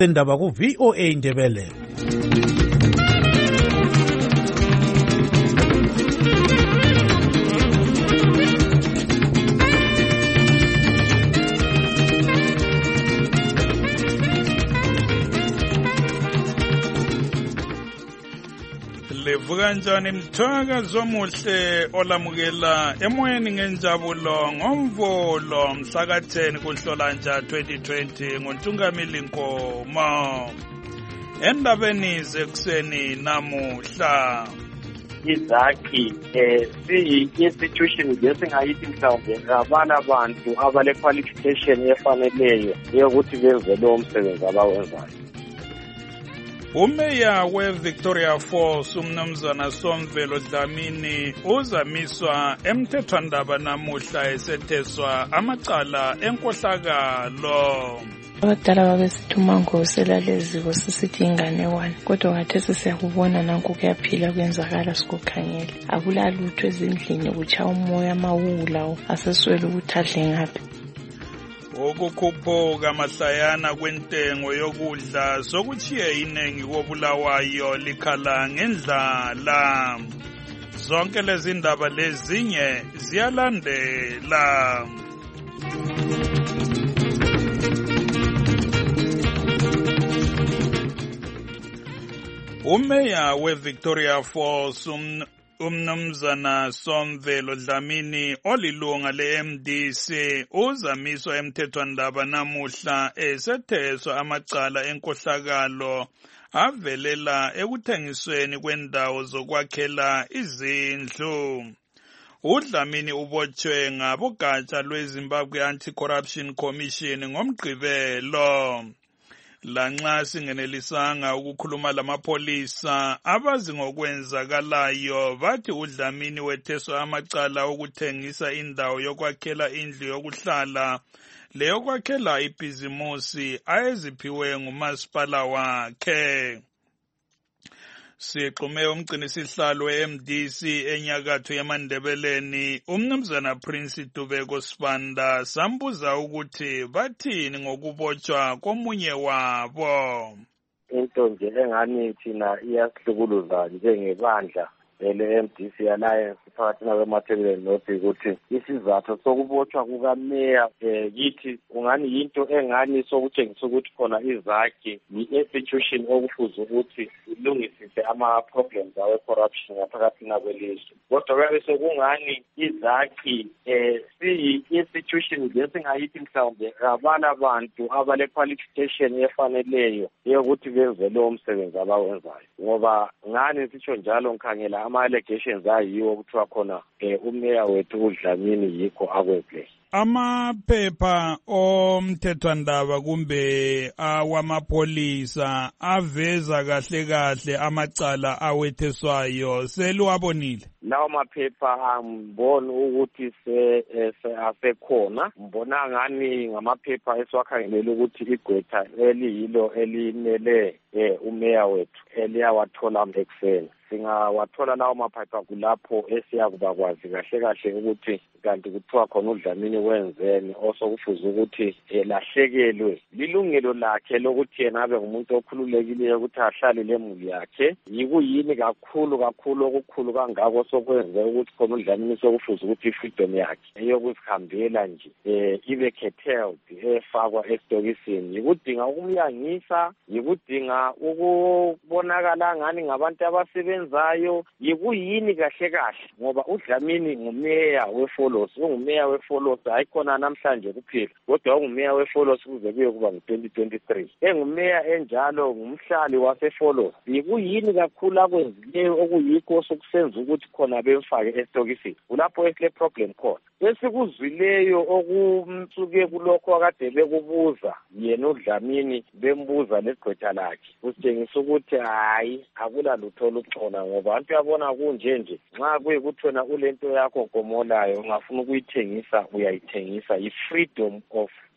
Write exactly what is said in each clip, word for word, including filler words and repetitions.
Indaba ku V O A Ndebele. Livuka njani mthwakazi omuhle olamukela emoyeni ngenjabulo ngomvulo mhlaka ten kuNhlolanja twenty twenty ngoNtungamili Nkomo. Endabeni zekuseni namuhla izakhi eh siyi-institution lesingayithi mhlawumbe ngabana abantu abale qualification efaneleyo yokuthi benze lowo msebenzi abawenzayo. Umeya we-Victoria Falls umnumzana Somvelo Dlamini uzamiswa emthethwandaba namuhla esetheswa amacala enkohlakalo. Abadala babesithuma ngoselaleziko sisithi ingane one kodwa ngathesi siyakubona nanku kuyaphila kwenzakala sikukhangela. Akulalutho ezindlini kutsha umoya amawula aseswele ukuthi adle ngaphi. Ukukhuphuka mahlayana kwentengo yokudla sokuchiye inengi kobulawayo likhala ngendlala. Zonke lezi ndaba lezinye ziyalandela. Umeya we-Victoria Falls um, umnumzana Somvelo Dlamini olilunga le-M D C uzamiswa emthethwandaba namuhla esetheswa amacala enkohlakalo avelela ekuthengisweni kwendawo zokwakhela izindlu. uDlamini ubotshwe ngabogatsha lweZimbabwe Anti-Corruption Commission ngomgqibelo. Lanxa singenelisanga ukukhuluma lamapholisa abazi ngokwenzakalayo bathi uDlamini wetheswa amacala okuthengisa indawo yokwakhela indlu yokuhlala leyo kwakhela ibhizimusi ayeziphiwe ngumasipala wakhe. Siqume umgcinisihlalo we-M D C enyakatho yamandebeleni umnumzana Prince Dubeko Sibanda sambuza ukuthi bathini ngokubotshwa komunye wabo. Into nje engani thina iyasihlukuluza njengebandla ele-M D C Alliance phakathi nakwemathebeleni North ukuthi isizathu sokubotshwa kukameya eh yithi ungani yinto engani sokutshengisa ukuthi khona izakhi i-institution okufuze ukuthi ilungisise ama-problems awe corruption ngaphakathi nakwelizwe. Kodwa kube sekungani izakhi eh siyi-institution lesingayithi mhlawumbe ngabana abantu abale qualification efaneleyo yokuthi benze lowo msebenzi abawenzayo. Ngoba ngani sitsho njalo ngikhangela ama-allegations ayiwo kuthiwa khona eh umeya wethu uDlamini yikho akweple. Amaphepha omthethwandaba kumbe awamapholisa aveza kahle kahle amacala awetheswayo seliwabonile. Lawo maphepha angiboni ukuthi se asekhona. Mbona ngani ngamaphepha esiwakhangelele ukuthi igqwetha eliyilo elimele eh umeya wethu eliyawathola ekuseni. Singawathola lawo maphepha kulapho esiyakuba kwazi kahle kahle ukuthi kanti kuthiwa khona uDlamini wenzeni osokufuza ukuthi elahlekelwe lilungelo lakhe lokuthi yena abe ngumuntu okhululekileyo ukuthi ahlale lemuli yakhe. Yikuyini kakhulu kakhulu okukhulu kangako sokwenze ukuthi khona uDlamini sokufuza ukuthi ifreedom yakhe eyokuzihambela nje eh ibe curtailed efakwa estokisini. Yikudinga ukumyangisa, yikudinga ukubonakala ngani ngabantu abasebenzayo, yikuyini kahle kahle ngoba uDlamini ngumeya weFolos, ungumeya weFolos ayikhona namhlanje kuphela kodwa ungumeya weFolos kuze kuye kuba ngo-twenty twenty-three. Engumeya enjalo ngumhlali waseFolos. Yikuyini kakhulu akwenzileyo okuyikho sokusenza ukuthi khona bemfake estokisini. Kulapho esile problem khona. Esikuzwileyo okumsuke kulokho akade bekubuza yena uDlamini bembuza legqwetha lakhe usitshengisa ukuthi hayi akula lutho oluxola ngoba abantu yabona kunje nje nxa kuyikuthi wena ulento yakho gomolayo ungafuna ukuyithengisa uyayithengisa. I-freedom of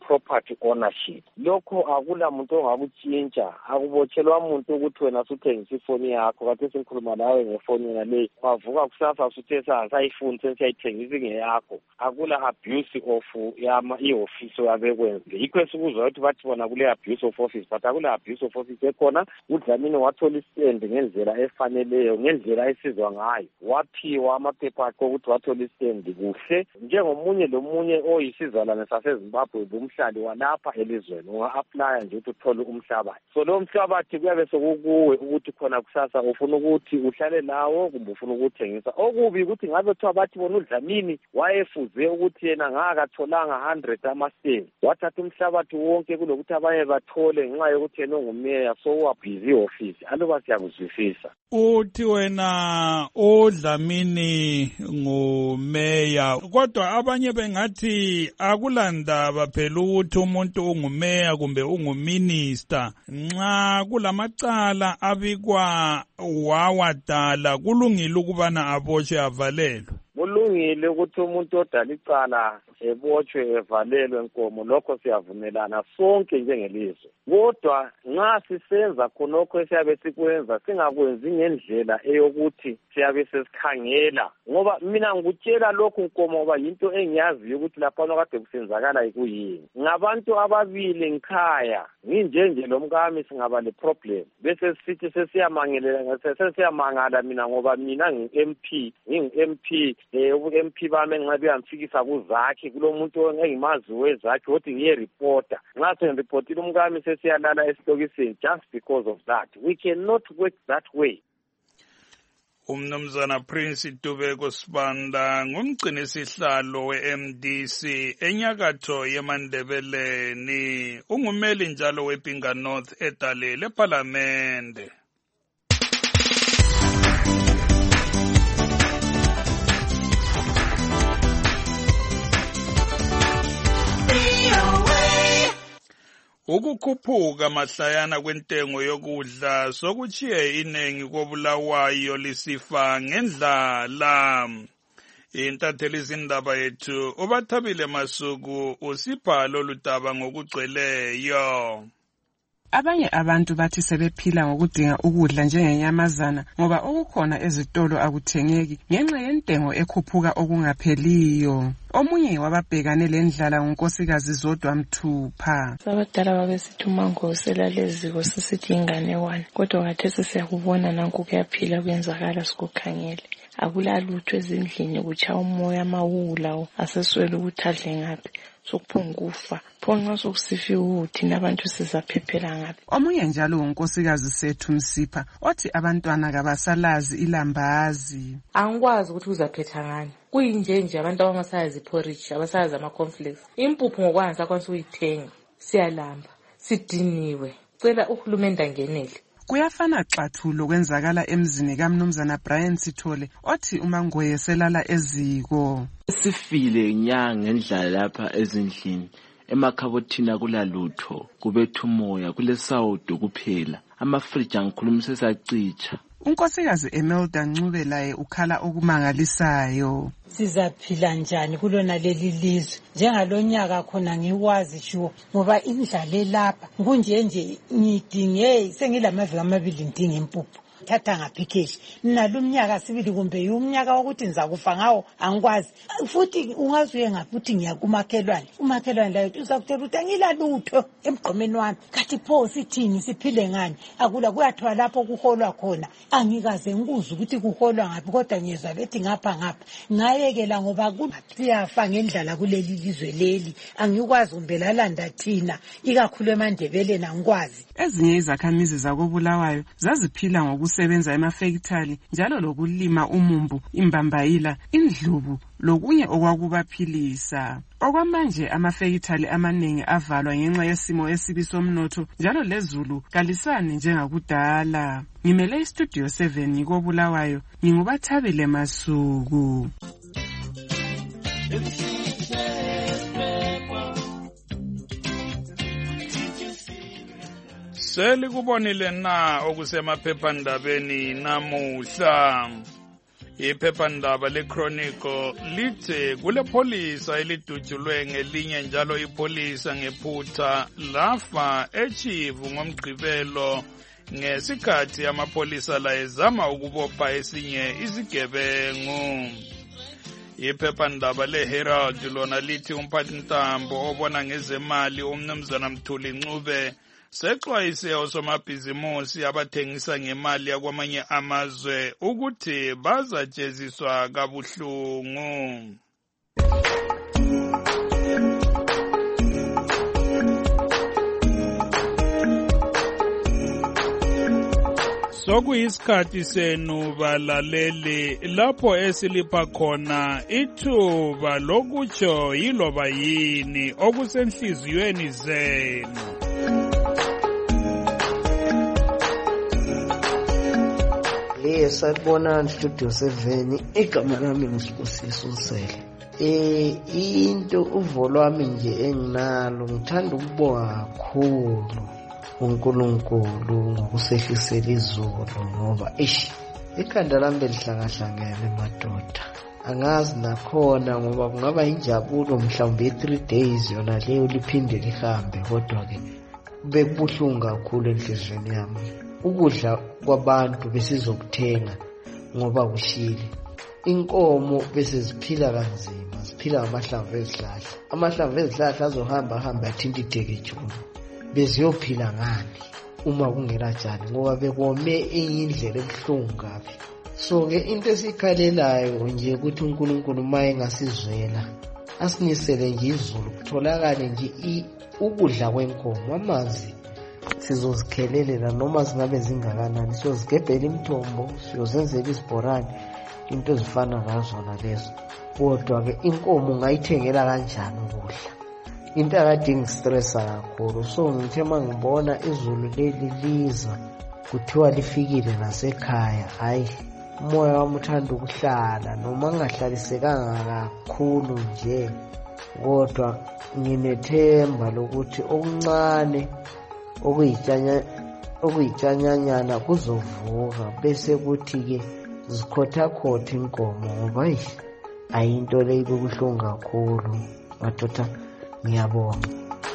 property ownership. Lokho akula muntu ongakutshintsha, akubotshelwa umuntu ukuthi wena usuthengisa ifoni yakho kade sikhuluma nawe ngefoni yale wavuka kusasa usuthe sayifuni sesiyayithengisa ngeyakho. Akula abuse of yama ioffice yabekwenze. Yikho esikuzwa ukuthi bathi bona kule abuse of office, but akula abuse of office ekhona. uDlamini wathola istand ngendlela efaneleyo, ngendlela esizwa ngayo. Waphiwa amaphepha akho ukuthi wathola istand kuhle njengomunye lomunye oyisizalwane saseZimbabwe bomhlali walapha elizweni. Unga-apply nje ukuthi uthole umhlabathi. So lo mhlabathi kuyabe sokukuwe ukuthi khona kusasa ufuna ukuthi uhlale lawo kumbe ufuna ukuthengisa. Okubi ukuthi ngabe kuthiwa bathi bona uDlamini wayefuze ukuthi yena ngakatholanga one hundred ama-stand. Wathatha umhlabathi wonke kulokuthi abanye bathole ngenxa yokuthi yena ongumeya so wabhizi office. Aloba siyakuzwisisa. Uthi wena uDlamini ngumeya, kodwa abanye bengathi akulandaba phela ukuthi umuntu ungumeya kumbe unguminister. Nxa kulamacala abikwa wawadala kulungile ukubana aboshwe avalelwe. Kulungile ukuthi umuntu odala icala ebotshwe evalelwe nkomo, lokho siyavumelana sonke njengelizwe. Kodwa nxa sisenza khonokho esiyabe sikwenza singakwenzi ngendlela eyokuthi siyabe sesikhangela, ngoba mina ngikutshela lokhu nkomo ngoba yinto engiyaziyo ukuthi lapha kade kusenzakala yikuyini. Ngabantu ababili ngikhaya nginjenje lomkami singaba le problem bese sithi sesiyamangelela sesiyamangala mina ngoba mina ngi-M P ngingu-M P eh ubu-M P bami engabe yamfikisa kuzakhe kulo muntu engimazi wezakhe ukuthi ngiye reporter. Nxa sengireportile umkami sesiyalala esitokisini just because of that. We cannot work that way. Umnumzana Prince Tubeko Sibanda ngumgcini sihlalo we-M D C enyakatho yeMandebeleni, ungumeli njalo wePinga North edale leParliamente. Ukukhuphuka mahlayana kwentengo yokudla sokuchiye inengi kobulawayo lisifa ngendlala. Intatheli izindaba yethu uBathabile Masuku usipha lolu daba ngokugcweleyo. Abanye abantu bathi sebephila ngokudinga ukudla njengenyamazana ngoba okukhona ezitolo akuthengeki ngenxa yentengo ekhuphuka okungapheliyo. Omunye wababhekane lendlala ngunkosikazi Zodwa Mthupha. Abadala babesithi uMangosi elaleziko sisithi inganekwane, kodwa khathesi siyakubona nanku kuyaphila kwenzakala sikukhangele. Akulalutho ezindlini kutsha umoya amawula aseswele ukuthi adle ngaphi. Sokuphunga kufa phonqa sokusifika ukuthi nabantu sizaphephela ngaphi. Omunye njalo unkosikazi Sethu Msipha othi abantwana kabasalazi ilambazi. Angikwazi ukuthi uzaphetha ngani. Kuyinje nje abantu abamasayazi porridge abasayazi ama cornflakes. Impuphu ngokwanza akwanisa uyithenga. Siyalamba, sidiniwe. Cela uhulumende angenele. Kuyafana xathulo kwenzakala emzini kaMnumzana Brian Sithole othi uMangoye selala eziko. Sifile nyanga ngendlala lapha ezindlini, emakhabothini akulalutho, kubetha umoya, kulesawudo kuphela. Amafriji angikhulumisa sacicha. Unkosikazi Emelda Ncube laye ukhala okumangalisayo. Sizaphila njani kulona leli lizwe njengalonyaka khona ngiwazi sho ngoba indlala lapha kunje nje ngidinge sengilamaviki amabili ngidinga impuphu. Thatha ngaphikeshi nalo umnyaka sibili kumbe umnyaka wokuthi nizakufa ngawo angikwazi futhi ungazuye ngafuthi ngiya kumakhelwane umakhelwane la uzakutshela ukuthi angilalutho emgqomeni wami kathi pho sithini siphile ngani akula kuyathwa lapho kuholwa khona angikaze ngikuze ukuthi kuholwa ngaphi kodwa ngiyezwa bethi ngapha ngapha ngayekela ngoba kusiyafa ngendlala kuleli lizwe leli angikwazi kumbelalanda thina ikakhulu eMandebeleni angikwazi. Ezinye izakhamizi zakobulawayo zaziphila ngokusebenza emafektali njalo lokulima umumbu, imbambayila, indlubu lokunye okwakubaphilisa. Okwamanje amafektali amaningi avalwa ngenxa yesimo esibi somnotho njalo lezulu kalisani njengakudala. Ngimele istudio seven ngikobulawayo nginguBathabile Masuku. Selikubonile na okusemaphephandabeni namuhla. Iphephandaba leChronicle lithi kule pholisa elidutshulwe ngelinye njalo ipholisa ngephutha lafa eChivu ngomgqibelo ngesikhathi amapholisa la ezama ukubopha esinye isigebengu. Iphephandaba leHerald lona lithi umphathintambo obona ngezemali umnumzana Mthuli Ncube sexwayise osomabhizimusi abathengisa ngemali yakwamanye amazwe ukuthi bazajeziswa kabuhlungu. Sokuyisikhathi senu balaleli lapho esilipha khona ithuba lokutsho yiloba yini okusenhliziyweni zenu. Yes, sanibonani Studio seven. Igama lami ngisibusiso Nsele. Eh into uvo lwami nje enginalo ngithanda ukubonga kakhulu uNkulunkulu ngokusehlisela izulu ngoba ish ikhanda lami belihlakahlangene madoda. Angazi nakhona ngoba kungaba injabulo mhlawumbe three days yona leyo liphinde lihambe kodwa ke bekubuhlungu kakhulu enhlizweni yami. Ukudla kwabantu besizokuthenga ngoba kushile. Inkomo bese ziphila kanzima, ziphila ngamahlamvu ezihlahla. Amahlamvu ezihlahla azohamba hamba athinta idekejuni. Beziyophila ngani uma kungela tshani ngoba bekome indlela ebuhlungu kabi. So ke into esikhalelayo nje ukuthi uNkulunkulu maye ngasizwela asinisele nje izulu kutholakale nje ukudla kwenkomo, amanzi sizozikhelelela noma zingabe zingakanani, siyozigebhela imithombo, siyozenzela isibhorane, into ezifana nazo nalezo. Kodwa ke inkomo ungayithengela kanjani ukudla? Into akadingi stressa kakhulu. So ngithe mangibona izulu leli liza kuthiwa lifikile nasekhaya, hayi umoya wami uthanda ukuhlala noma ngingahlalisekanga kakhulu nje, kodwa nginethemba lokuthi okuncane okuyitshanya okuyitshanyanyana kuzovuka bese kuthi ke zikhothakhotha inkomo ngoba ayinto leyo kubuhlungu kakhulu madoda. Ngiyabonga.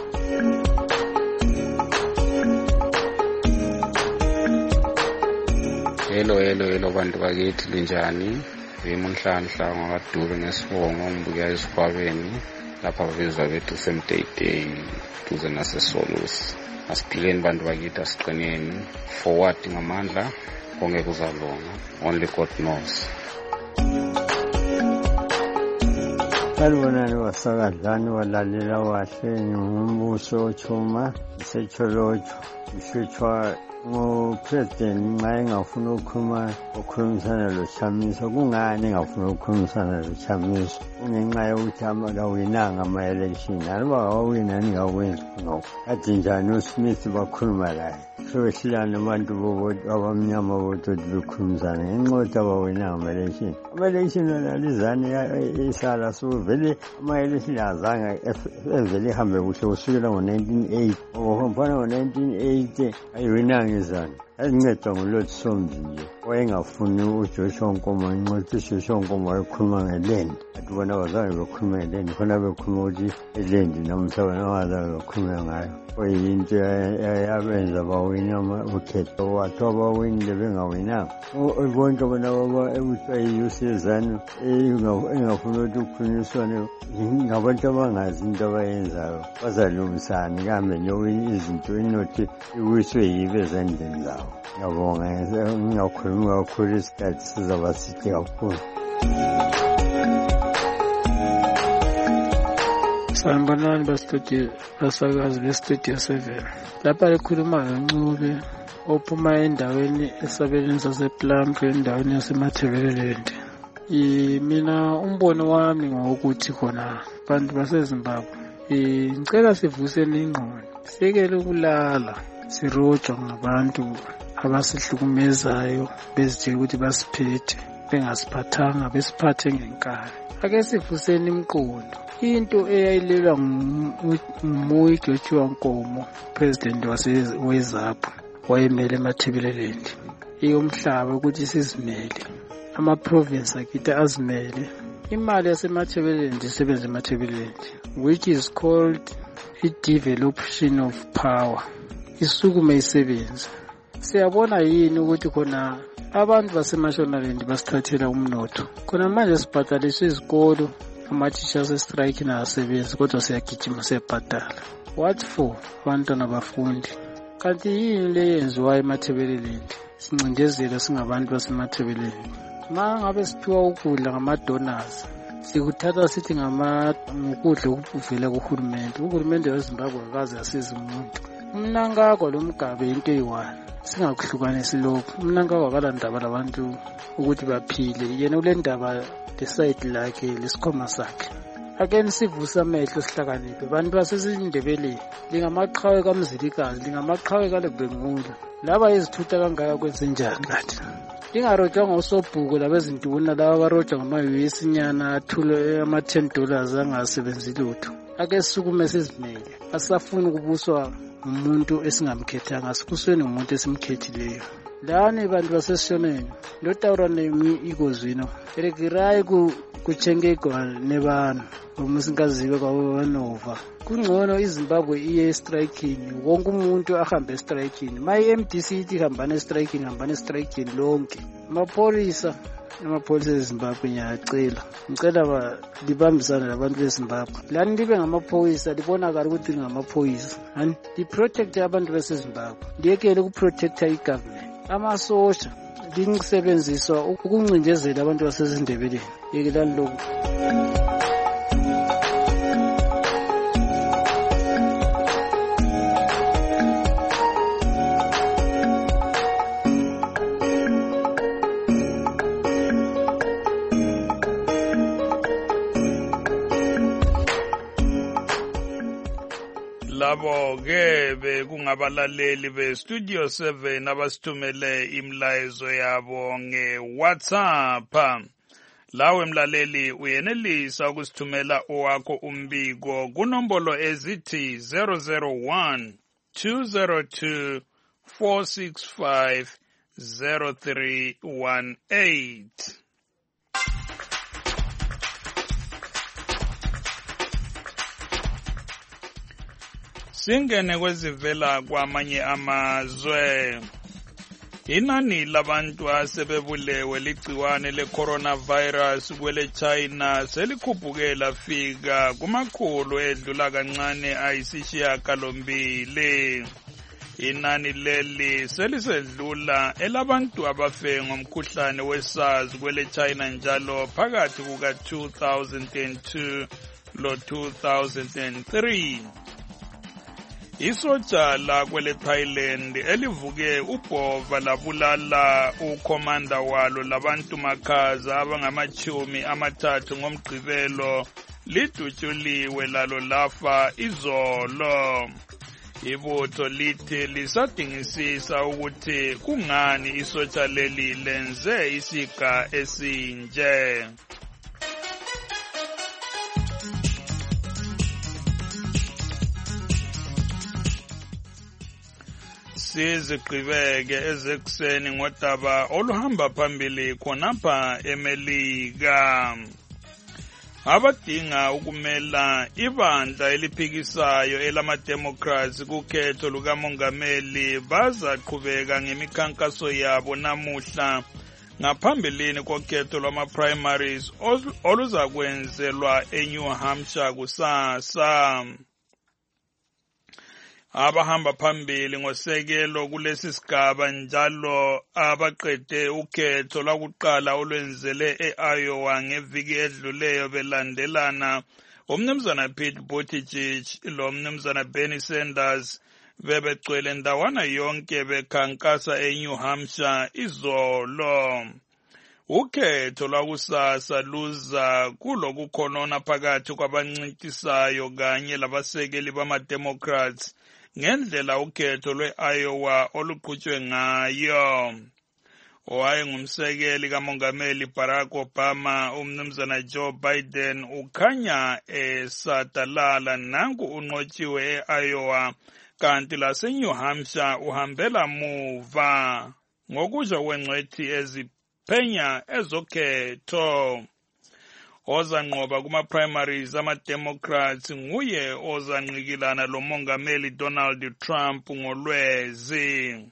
Hello hello hello bantu bakithi linjani? Ngimunhlanhla ngakadube ngesibongo ngibuya esikhwabeni lapha bezwa bethu semdayideni duze nasesolusi. Asiphileni bantu bakithi, asiqineni, forward ngamandla, konke kuzalunga, only God knows. Salibonani wasakadlani walalela wahle ngumbuso ochuma isecholocho ishutshwa ngo-president nxa engafuna ukukhuluma ukukhulumisana loChamiso. Kungani engafuna ukukhulumisana loChamiso? Kungenxa yokuthi akawinanga ama-election. Aluba awawina ningakwenzi khonokho. Kade njani uSmith bakhuluma laye sebehlilana abantu abamnyama bokuthi bekhulumisana ngenxa yokuthi abawinanga ama-election. Ama-election analizane isala suvele ama-election azange evele ihambe kuhle kusukela ngo-nineteen eighty. Ngoba mfana ngo-nineteen eighty ayiwinanga izana. Azinceda nguLothi Somzi nje wayengafuni uJoshua Nkomo ngenxa yokuthi uJoshua Nkomo wayekhuluma ngeLand. Athi bona abazange bekhuluma ngeLand, khona bekhuluma ukuthi iLand namuhla bona abazange bekhuluma ngayo. Kuyinto yabenza bawina ukhetho wathiwa bawinile bengawinanga. Bonke bona ekuthiwa yi-U C ezanu engafuni ukuthi kukhulunyiswane ngabantu abangazi into abayenzayo, bazalungisani kambe nje izinto inothi iwiswe yibe ezandleni zawo. Ngiyabonga, ngingakhulumi kakhulu, isikhathi sizaba side kakhulu. Sanibonani bastudio basakazi bestudio seven. Lapha ekhuluma noNcube ophuma endaweni esabelweni sasePlumtree endaweni yasemathebelelendi. Mina umbono wami ngokuthi khona bantu baseZimbabwe ngicela sivuseni ingqondo, sekele ukulala sirojwa ngabantu abasihlukumezayo bezitshela ukuthi basiphethe bengasiphathanga, besiphathe ngenkani. Ake sivuseni imqondo. Into eyayilelwa nguMoyi Joshua Nkomo, president waseZAPU, wayemele eMathebelelendi, iyo umhlaba ukuthi sizimele. ama-province akithi azimele. Imali yasemathebelendi isebenza emathebelendi, which is called i-devolution of power, isukume isebenza. Siyabona yini ukuthi khona abantu basemashonaland basithathela umnotho? Khona manje sibhadaliswe izikolo, ama-teachers estrike nasebenzi, kodwa siyagijima siyabhadala. What for? Abantwana bafundi. Kanti yini le yenziwayo emathebelendi? Sincindezela singabantu basemathebelendi. Ma ngabe siphiwa ukudla ngama-donors, sikuthatha sithi ngokudla okuvela kuhulumende. Uhulumende weZimbabwe akaze asize umuntu. Umnankako lo mgabe into eyi-one, singakuhlukanisi lokhu. Umnankako akalandaba labantu ukuthi baphile, yena ule ndaba lesayidi lakhe lesikhoma sakhe. Ake sivusa amehlo sihlakaniphe. Bantu basezindebeleni, lingamaqhawe kaMzilikazi, lingamaqhawe kaLebengula. Laba izithutha kangaka kwenzenjani kanti? Lingarojwa ngosobhuku labezintuna laba barojwa ngama-U S nyana athule ama-ten dollars angasebenzi lutho. Ake sisukume sizimele. Asafuni ukubuswa umuntu esingamkhethanga, asibusweni umuntu esimkhethileyo. Lani bantu basesishoneni, ndotawura nemi ikozwino. Erekirai ku kuchengekwa nebanu, umusingaziwe kwabanova. Kungcono iZimbabwe iye striking, wonke umuntu ahambe striking. My M D C ithi hambane striking, hambane striking lonke. Amapolisa, amapolisa eZimbabwe ngiyacela. Ngicela ba libambisana labantu beZimbabwe. Lani libe ngamaphoyisa, libonakala ukuthi ngamaphoyisa. Hani li protect abantu beseZimbabwe. Liyekele ku protect igovernment. Amasosha lingisebenziswa ukuncindezela abantu basezindebeleni. Yekelani lokho. Labo ke bekungabalaleli be Studio seven abasithumele imlayezo yabo nge-WhatsApp. Lawe mlaleli uyenelisa ukusithumela owakho umbiko kunombolo ezithi zero zero one two zero two four six five zero three one eight. Singene kwezivela kwamanye amazwe. Inani labantu asebebulewe ligciwane le-coronavirus kwele China selikhuphuke lafika kumakhulu edlula kancane ayisishiyagalombili. Inani leli selisedlula elabantu abafe ngomkhuhlane we-SARS kwele China njalo phakathi kuka two thousand two lo two thousand three. Isotsha la kwele Thailand elivuke ubhova labulala ukomanda walo labantu makhaza abangamachumi amathathu ngomgqibelo lidutyuliwe lalo lafa izolo. Ibutho lithi lisadingisisa ukuthi kungani isotsha leli lenze isiga esinje. Sizigqibeke ezekuseni ngodaba oluhamba phambili khonapha eMelika. Abadinga ukumela ibandla eliphikisayo elama-Democrats kukhetho lukamongameli bazaqhubeka ngemikhankaso yabo namuhla ngaphambilini kokhetho lwama-primaries oluzakwenzelwa eNew Hampshire kusasa. Abahamba phambili ngosekelo kulesi sigaba njalo abaqede ukhetho lwakuqala olwenzele e-Iowa ngeviki edluleyo belandelana umnumzana Pete Buttigieg lo mnumzana Bernie Sanders bebegcwele ndawana yonke bekhankasa eNew Hampshire izolo. Ukhetho lwakusasa luza kulokukhonona phakathi kwabancintisayo kanye labasekeli bama-Democrats ngendlela ukhetho lwe-Iowa oluqhutshwe ngayo. Owayengumsekeli kamongameli Barack Obama umnumzana Joe Biden ukhanya esadalala nanku unqotshiwe e-Iowa kanti lase-New Hampshire uhambela muva. Ngokusho kwengcwethi ezi ziqhenya ezokhetho. Ozanqoba kuma-primaries ama-Democrats nguye ozanqikilana lo mongameli Donald Trump ngoLwezi.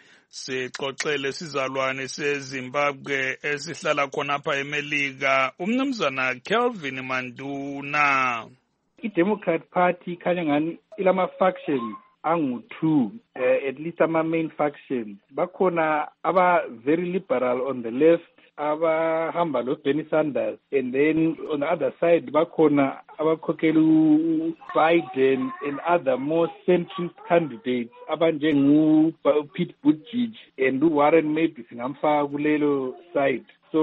Sixoxele sizalwane seZimbabwe esihlala khonapha eMelika, umnumzana Kelvin Manduna. I-Democrat Party khanya ngani ilama-factions angu-two, uh, at least ama-main factions. Bakhona aba-very liberal on the left, abahamba lo Bernie Sanders, and then on the other side bakhona abakhokhela Biden and other more centrist candidates abanjengu Pete Buttigieg and Warren maybe singamfaka kulelo side.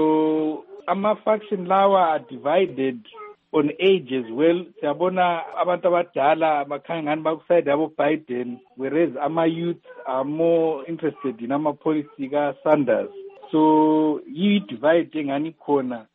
So ama-faction lawa are divided on age as well. Siyabona abantu abadala bakhanya ngani bakuside yabo Biden, whereas ama-youth are more interested in ama-policy ka-Sanders. So yi-divide engani khona.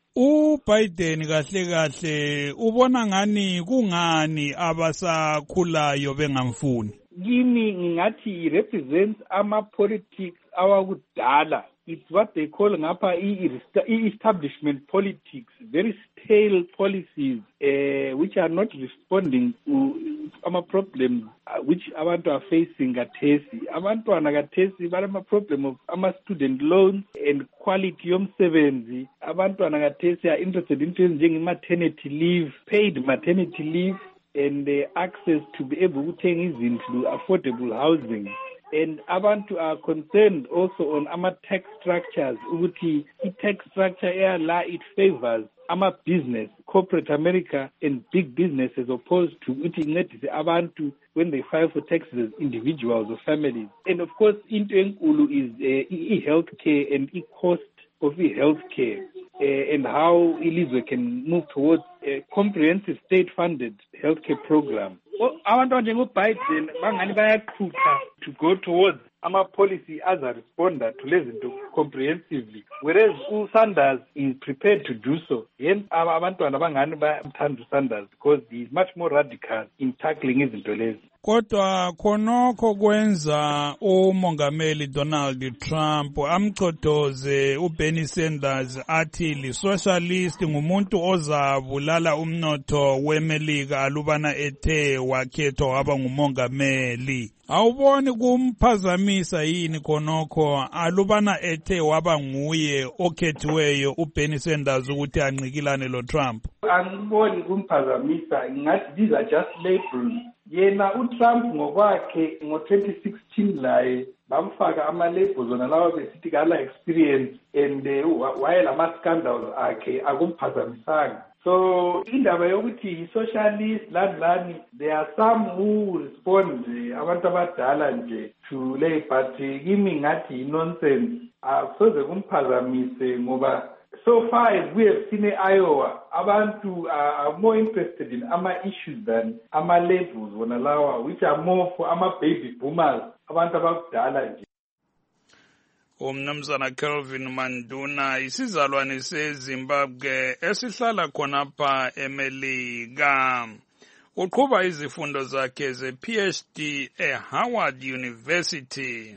uBiden kahle kahle ubona ngani kungani abasakhulayo bengamfuni? Kimi ngingathi represents ama-politics awakudala. It's what they call ngapha i-establishment politics, very stale policies uh, which are not responding to ama problems uh, which abantu are facing kathesi. Abantwana kathesi balama problem of ama student loans and quality yomsebenzi. Abantwana kathesi are interested in things njenge maternity leave, paid maternity leave, and uh, access to be able to uthenga izindlu, affordable housing. And abantu are concerned also on ama tax structures. Ukuthi i-tax structure la it favors ama business, corporate America and big business as opposed to ukuthi incedise abantu when they file for taxes, individuals or families. And of course into enkulu is uh, i-healthcare and i-cost of i-healthcare. Uh, and how ilizwe can move towards a comprehensive state-funded healthcare program. Abantu njengoBiden bangani bayakhutha to go towards ama-policy as a responder to lezi zinto comprehensively, whereas uSanders is prepared to do so. Hence abantwana bangani bayathanda uSanders because he is much more radical in tackling izinto lezi. Kodwa khonokho kwenza umongameli Donald Trump amchodoze uBernie Sanders athi li-socialist ngumuntu ozabulala umnotho weMelika alubana ethe wakhethwa waba ngumongameli. Awuboni kumphazamisa yini khonokho alubana ethe waba nguye okhethiweyo uBernie Sanders ukuthi anqikilane lo Trump? Angiboni kumphazamisa, ngathi these are just labels. Yena uTrump ngokwakhe ngo-twenty sixteen laye bamfaka ama-labels ona lawa besithi kala experience and uh, wayelama-scandals akhe akumphazamisanga. So indaba yokuthi yi-socialist lani lani, there are some who respond abantu abadala nje to le, but kimi ngathi yi-nonsense. Akusoze kumphazamise ngoba so far as we have seen in Iowa, abantu are more interested in ama issues than ama labels wona lawa, which are more for ama baby boomers, abantu abakudala nje. Umnumzana Kelvin Manduna isizalwane seZimbabwe esihlala khonapha eMelika. Uqhuba izifundo zakhe ze-P H D eHoward University.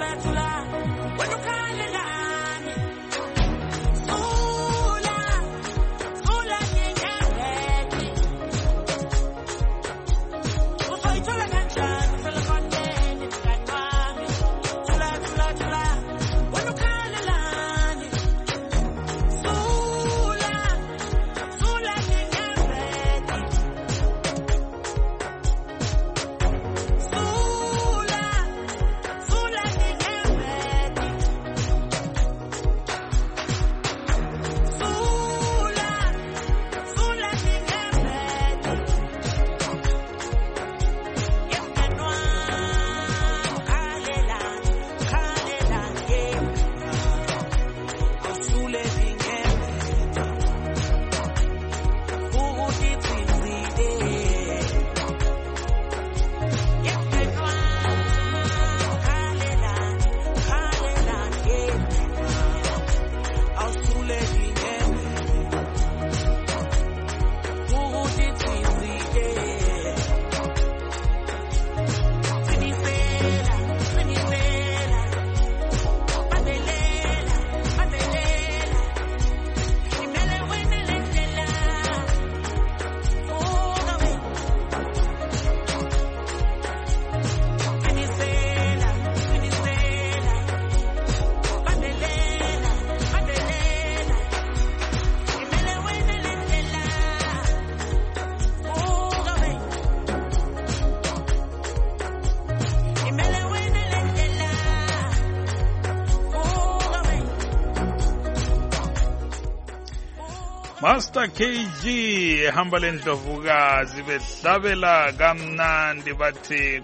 Master K G ehamba lendlovukazi behlabela kamnandi bathi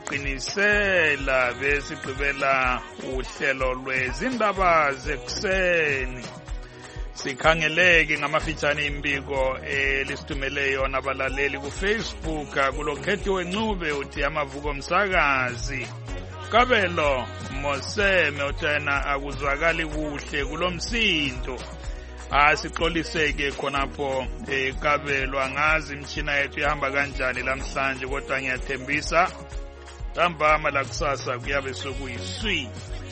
qinisela besigqibela uhlelo lwezindaba zekuseni. Sikhangeleke ngamafitshane imbiko elisithumele yona abalaleli ku Facebook kulokhethiwe Ncube uthi amavuko omsakazi. Kabelo Moseme uthena akuzwakali kuhle kulomsindo. Asixoliseke khonapho eKabelo angazi imshina yethu ihamba kanjani lamhlanje kodwa ngiyathembisa ntambama la kusasa kuyabe sokuyiswi.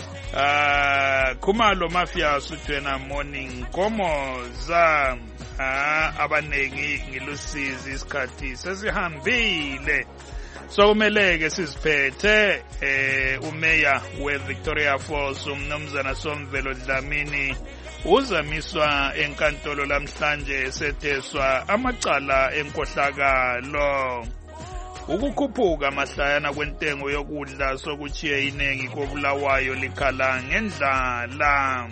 Ah Khumalo Mafia suthena morning komoza ah abanengi ngilusizi isikhathi sesihambile sokumeleke siziphethe eh umeya we Victoria Falls umnumzana Somvelo Dlamini uzamiswa enkantolo lamhlanje setheswa amacala enkohlakalo. Ukukhuphuka amahlayana kwentengo yokudla sokuchiye inengi kobulawayo likhala ngendlala.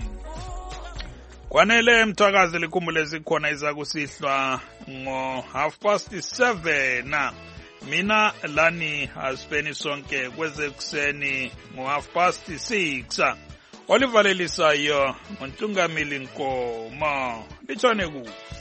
Kwanele mthakazi likhumbule zikhona izakusihlwa ngo half past seven. Mina lani asipeni sonke kwezekuseni ngo half past six. Olivalelisayo Montungamili Nkoma litshone ku